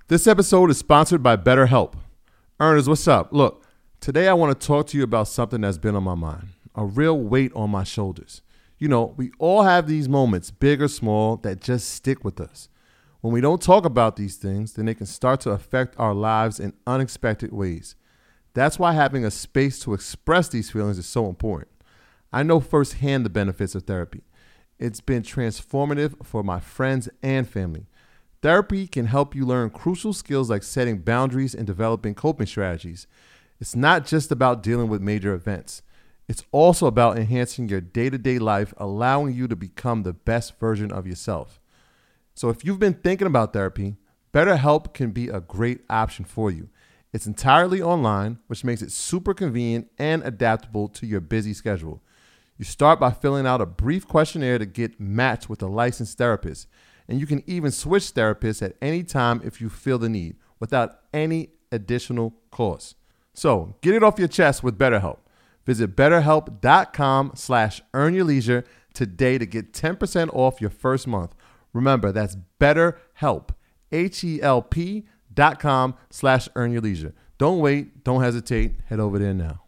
This episode is sponsored by BetterHelp. Earners, what's up? Look, today I want to talk to you about something that's been on my mind, a real weight on my shoulders. You know, we all have these moments, big or small, that just stick with us. When we don't talk about these things, then they can start to affect our lives in unexpected ways. That's why having a space to express these feelings is so important. I know firsthand the benefits of therapy. It's been transformative for my friends and family. Therapy can help you learn crucial skills like setting boundaries and developing coping strategies. It's not just about dealing with major events. It's also about enhancing your day-to-day life, allowing you to become the best version of yourself. So if you've been thinking about therapy, BetterHelp can be a great option for you. It's entirely online, which makes it super convenient and adaptable to your busy schedule. You start by filling out a brief questionnaire to get matched with a licensed therapist. And you can even switch therapists at any time if you feel the need, without any additional cost. So get it off your chest with BetterHelp. Visit BetterHelp.com/earnyourleisure today to get 10% off your first month. Remember, that's BetterHelp, HELP.com/earnyourleisure. Don't wait, don't hesitate, head over there now.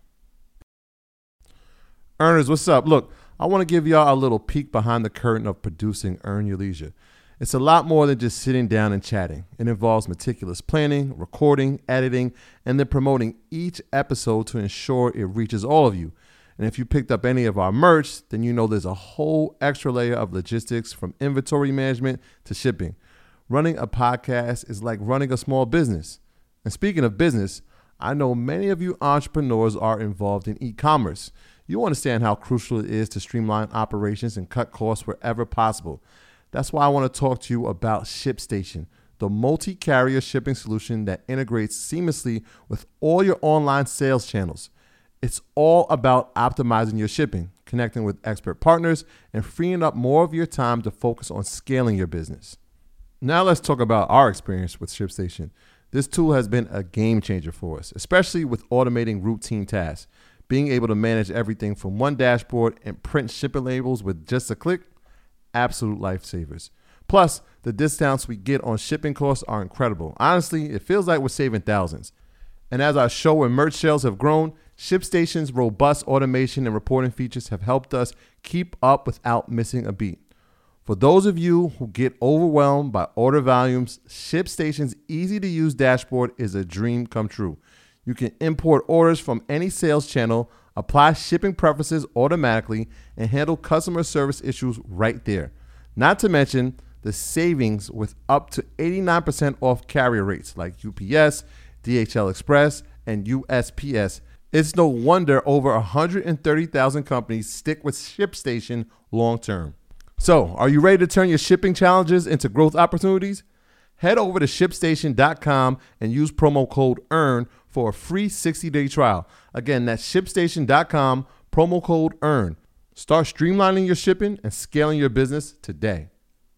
Earners, what's up? Look, I want to give y'all a little peek behind the curtain of producing Earn Your Leisure. It's a lot more than just sitting down and chatting. It involves meticulous planning, recording, editing, and then promoting each episode to ensure it reaches all of you. And if you picked up any of our merch, then you know there's a whole extra layer of logistics, from inventory management to shipping. Running a podcast is like running a small business. And speaking of business, I know many of you entrepreneurs are involved in e-commerce. You understand how crucial it is to streamline operations and cut costs wherever possible. That's why I want to talk to you about ShipStation, the multi-carrier shipping solution that integrates seamlessly with all your online sales channels. It's all about optimizing your shipping, connecting with expert partners, and freeing up more of your time to focus on scaling your business. Now let's talk about our experience with ShipStation. This tool has been a game changer for us, especially with automating routine tasks. Being able to manage everything from one dashboard and print shipping labels with just a click, absolute lifesavers. Plus, the discounts we get on shipping costs are incredible. Honestly, it feels like we're saving thousands. And as our show and merch sales have grown, ShipStation's robust automation and reporting features have helped us keep up without missing a beat. For those of you who get overwhelmed by order volumes, ShipStation's easy-to-use dashboard is a dream come true. You can import orders from any sales channel, apply shipping preferences automatically, and handle customer service issues right there. Not to mention the savings with up to 89% off carrier rates like UPS, DHL Express, and USPS. It's no wonder over 130,000 companies stick with ShipStation long term. So, are you ready to turn your shipping challenges into growth opportunities? Head over to ShipStation.com and use promo code EARN for a free 60-day trial. Again, that's ShipStation.com, promo code EARN. Start streamlining your shipping and scaling your business today.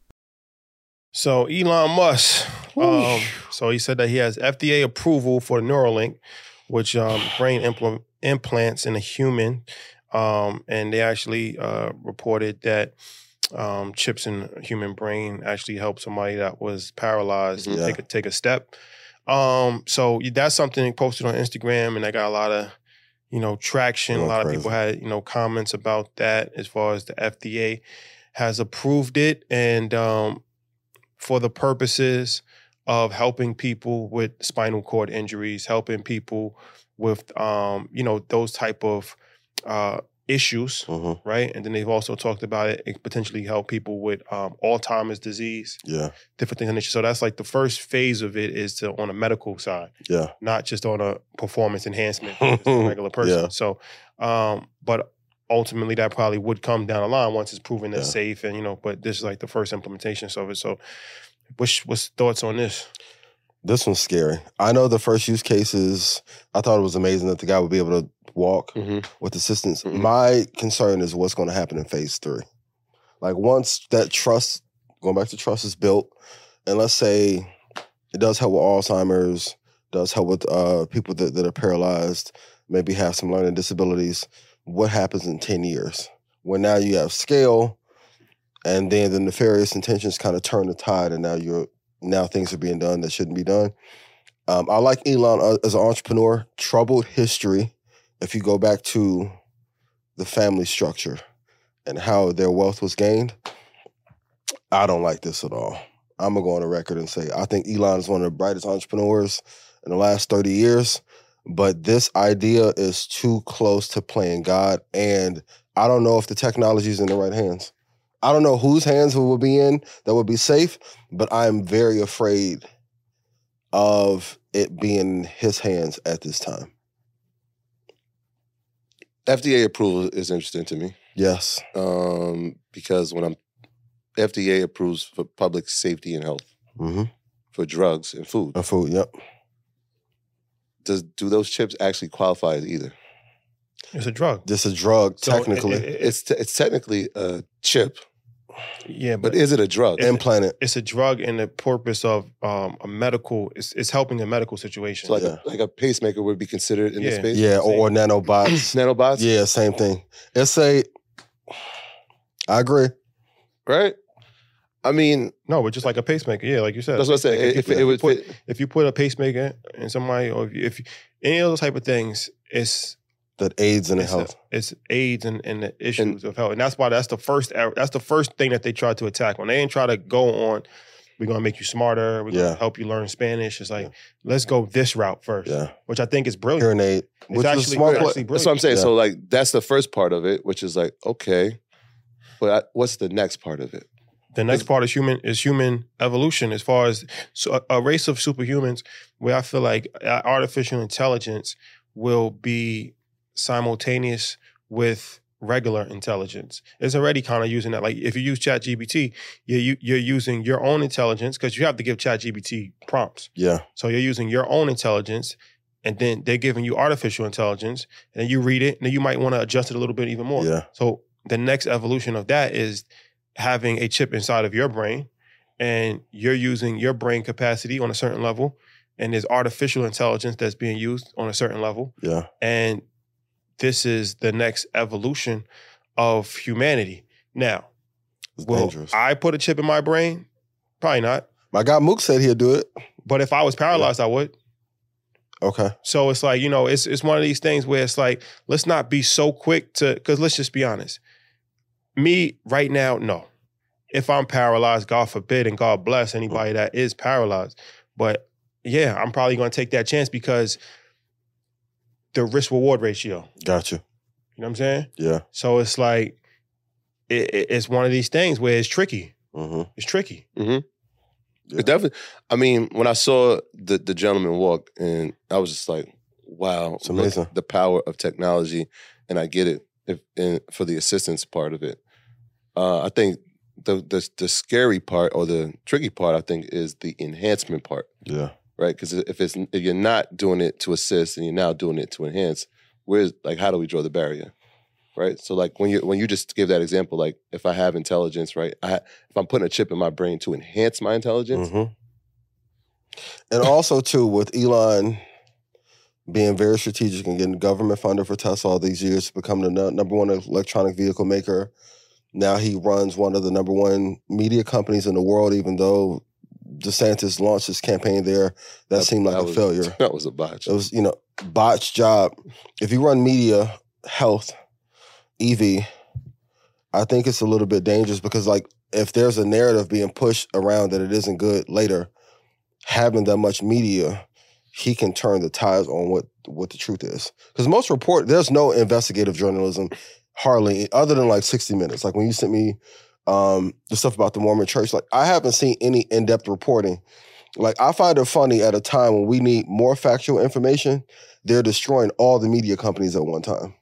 So Elon Musk, so he said that he has FDA approval for Neuralink, which brain implants in a human, and they actually reported that chips in a human brain actually helped somebody that was paralyzed take a step. So that's something posted on Instagram, and I got a lot of, traction. A lot of people had, comments about that as far as the FDA has approved it, and for the purposes of helping people with spinal cord injuries, helping people with, those type of issues, right? And then they've also talked about it potentially help people with Alzheimer's disease, different things. So that's like the first phase of it is on a medical side, not just on a performance enhancement for just a regular person. So, but ultimately that probably would come down the line once it's proven it's safe, and but this is like the first implementation of it. So, what's thoughts on this? This one's scary. I know the first use cases, I thought it was amazing that the guy would be able to walk with assistance. My concern is what's going to happen in phase 3. Like once that trust, going back to trust, is built, and let's say it does help with Alzheimer's, does help with people that are paralyzed, maybe have some learning disabilities, what happens in 10 years? When now you have scale, and then the nefarious intentions kind of turn the tide, and now you're now things are being done that shouldn't be done. I like Elon as an entrepreneur. Troubled history. If you go back to the family structure and how their wealth was gained, I don't like this at all. I'm going to go on the record and say I think Elon is one of the brightest entrepreneurs in the last 30 years, but this idea is too close to playing God, and I don't know if the technology is in the right hands. I don't know whose hands it will be in that would be safe, but I'm very afraid of it being in his hands at this time. FDA approval is interesting to me. Yes. Because when FDA approves for public safety and health, for drugs and food. And food, yep. Do those chips actually qualify as either? It's a drug. It's a drug, So technically. It's technically a chip, yeah, but is it a drug? Implanted. It's a drug in the purpose of a medical. It's helping a medical situation. So like a pacemaker would be considered in this space? Yeah, or nanobots. Nanobots? Yeah, same thing. I agree. Right? I mean, no, but just like a pacemaker. Yeah, like you said. That's what I said. If you put a pacemaker in somebody, or if any of those type of things, it's that aids in the health. It's aids in the issues of health, and that's why that's the first thing that they try to attack. When they didn't try to go on, we're gonna make you smarter. We're gonna help you learn Spanish. It's like let's go this route first, which I think is brilliant. Hearing aid, which is smart. That's what I'm saying. Yeah. So like that's the first part of it, which is like okay, but what's the next part of it? The next part is human evolution, as far as a race of superhumans, where I feel like artificial intelligence will be simultaneous with regular intelligence. It's already kind of using that. Like if you use ChatGPT, you're using your own intelligence because you have to give ChatGPT prompts. Yeah. So you're using your own intelligence, and then they're giving you artificial intelligence, and then you read it, and then you might want to adjust it a little bit even more. Yeah. So the next evolution of that is having a chip inside of your brain, and you're using your brain capacity on a certain level, and there's artificial intelligence that's being used on a certain level. Yeah. And this is the next evolution of humanity. Now, will I put a chip in my brain? Probably not. My guy Mook said he'll do it. But if I was paralyzed, I would. Okay. So it's like, it's one of these things where it's like, let's not be so quick to, because let's just be honest. Me, right now, no. If I'm paralyzed, God forbid, and God bless anybody that is paralyzed. But yeah, I'm probably going to take that chance because the risk-reward ratio. Gotcha. You know what I'm saying? Yeah. So it's like, it's one of these things where it's tricky. It's tricky. Yeah. It definitely, I mean, when I saw the gentleman walk, and I was just like, wow. It's amazing. The power of technology, and I get it for the assistance part of it. I think the scary part or the tricky part, I think, is the enhancement part. Yeah. Right? Because if you're not doing it to assist and you're now doing it to enhance, how do we draw the barrier? Right? So like when you just give that example, like if I have intelligence, right? If I'm putting a chip in my brain to enhance my intelligence. And also too, with Elon being very strategic and getting government funded for Tesla all these years, becoming the number one electronic vehicle maker. Now he runs one of the number one media companies in the world, even though DeSantis launched his campaign there. That seemed like a failure. That was a botch. It was, botched job. If you run media, health, EV, I think it's a little bit dangerous because like if there's a narrative being pushed around that it isn't good later, having that much media, he can turn the tides on what the truth is. Because there's no investigative journalism hardly, other than like 60 Minutes. Like when you sent me the stuff about the Mormon church, like I haven't seen any in-depth reporting. Like I find it funny at a time when we need more factual information, they're destroying all the media companies at one time.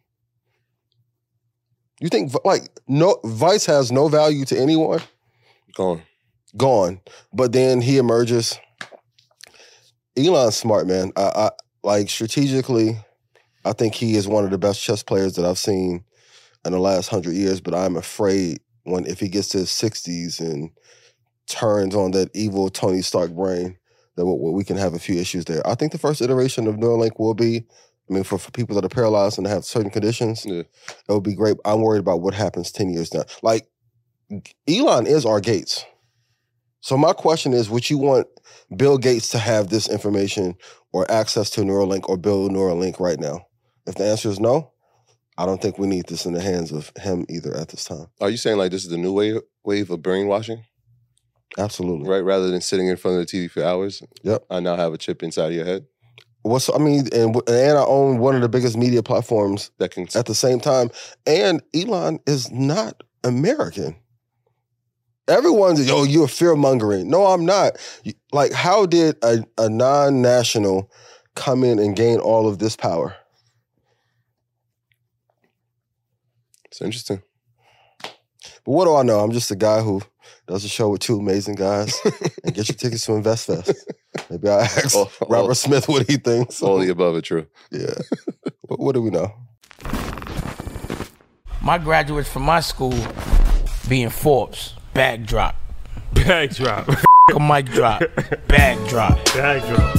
You think Vice has no value to anyone? Gone. But then he emerges. Elon's smart, man. I like strategically, I think he is one of the best chess players that I've seen in the last 100 years, but I'm afraid if he gets to his 60s and turns on that evil Tony Stark brain, that we can have a few issues there. I think the first iteration of Neuralink will be, for people that are paralyzed and have certain conditions, it would be great. I'm worried about what happens 10 years down. Like, Elon is our Gates. So my question is, would you want Bill Gates to have this information or access to Neuralink or build Neuralink right now? If the answer is no, I don't think we need this in the hands of him either at this time. Are you saying like this is the new wave of brainwashing? Absolutely. Right? Rather than sitting in front of the TV for hours, Yep. I now have a chip inside of your head. And I own one of the biggest media platforms That can at the same time. And Elon is not American. Everyone's, you're fear-mongering. No, I'm not. Like, how did a non-national come in and gain all of this power? It's interesting. But what do I know? I'm just a guy who does a show with two amazing guys and get your tickets to InvestFest. Maybe I'll ask Robert Smith what he thinks. All the above are true. Yeah. But what do we know? My graduates from my school being Forbes, bag drop. Bag drop. A mic drop, bag drop. Bag drop.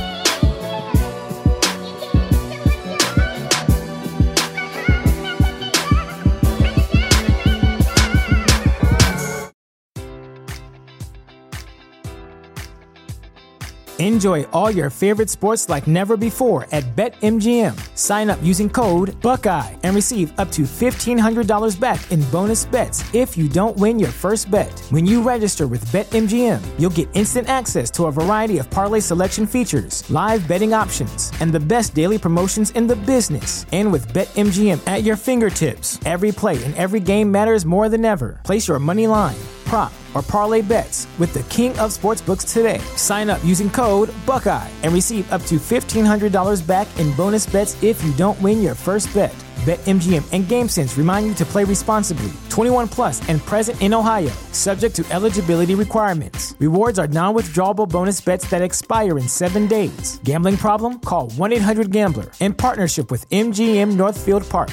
Enjoy all your favorite sports like never before at BetMGM. Sign up using code Buckeye and receive up to $1,500 back in bonus bets if you don't win your first bet. When you register with BetMGM, you'll get instant access to a variety of parlay selection features, live betting options, and the best daily promotions in the business. And with BetMGM at your fingertips, every play and every game matters more than ever. Place your money line, prop, or parlay bets with the king of sportsbooks today. Sign up using code Buckeye and receive up to $1,500 back in bonus bets if you don't win your first bet. BetMGM and GameSense remind you to play responsibly. 21 plus and present in Ohio, subject to eligibility requirements. Rewards are non-withdrawable bonus bets that expire in 7 days. Gambling problem? Call 1-800-GAMBLER. In partnership with MGM Northfield Park.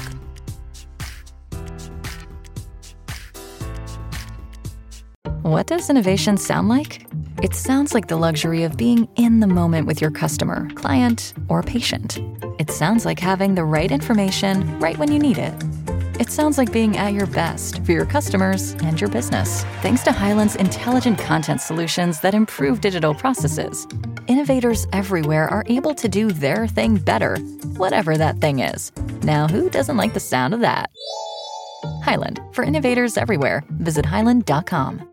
What does innovation sound like? It sounds like the luxury of being in the moment with your customer, client, or patient. It sounds like having the right information right when you need it. It sounds like being at your best for your customers and your business. Thanks to Hyland's intelligent content solutions that improve digital processes, innovators everywhere are able to do their thing better, whatever that thing is. Now, who doesn't like the sound of that? Hyland, for innovators everywhere. Visit hyland.com.